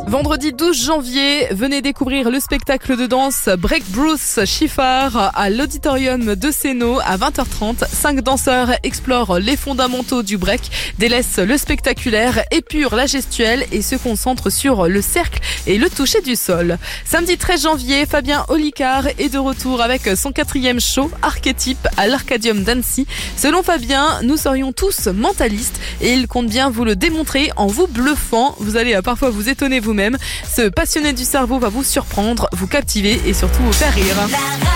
Vendredi 12 janvier, venez découvrir le spectacle de danse Break Bruce Schiffer à l'auditorium de Sénaux à 20h30. 5 danseurs explorent les fondamentaux du break, délaissent le spectaculaire, épurent la gestuelle et se concentrent sur le cercle et le toucher du sol. Samedi 13 janvier, Fabien Olicard est de retour avec son 4e show Archétype à l'Arcadium d'Annecy. Selon Fabien, nous serions tous mentalistes et il compte bien vous le démontrer en vous bluffant. Vous allez parfois vous étonner vous-même. Ce passionné du cerveau va vous surprendre, vous captiver et surtout vous faire rire.